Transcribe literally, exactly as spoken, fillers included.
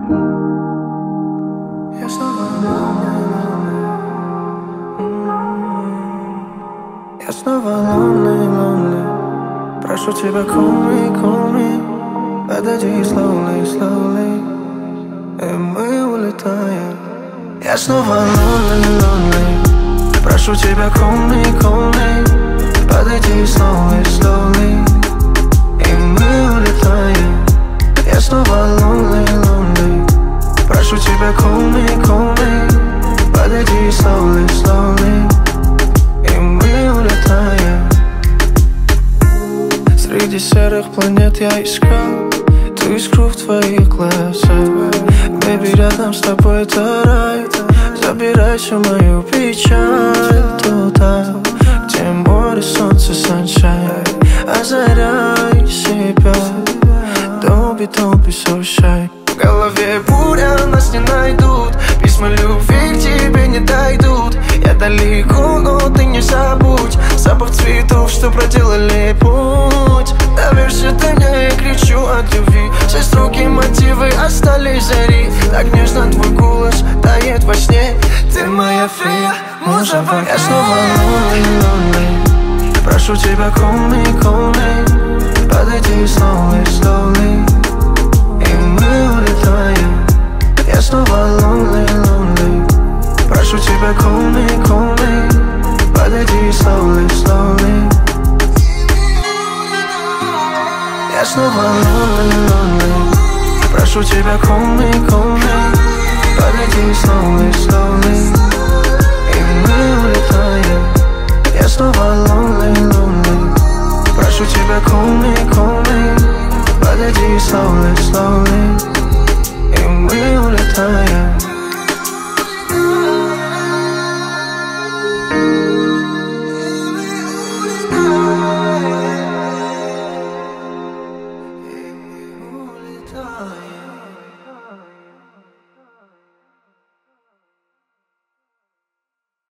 Я снова lonely, я снова lonely, lonely. Прошу тебя, call me, call me. Подойди slowly, slowly, и мы улетаем. Я снова lonely, lonely. Прошу тебя, call me, call me. Подойди slowly, slowly, и мы улетаем. Я снова lonely, lonely. Прошу тебя, call me, call me. Подойди slowly, slowly, и мы улетаем. Среди серых планет я искал ту искру в твоих глазах. Baby, рядом с тобой это рай. Забирай всю мою печаль туда, где море, солнце, sunshine. Озаряй себя. Don't be, don't be so shy. В голове буря, нас не найдут. Письма любви к тебе не дойдут. Я далеко, но ты не забудь запах цветов, что проделали путь. Доверься ты мне, я кричу от любви. Все строки, мотивы остались зари. Так нежно твой голос тает во сне. Ты моя фея, муза в окне. Я снова lonely, lonely. Прошу тебя, call me, call me. Подойди slowly, slowly, и мы улетаем. Я снова lonely, lonely. Прошу тебя, call me, call me. Подойди slowly, slowly. Я снова lonely, lonely. Прошу тебя, call me, call me. Подойди slowly, slowly, и мы улетаем. Я снова lonely, lonely. Прошу тебя, call me, call me. Подойди slowly, slowly, и мы улетаем.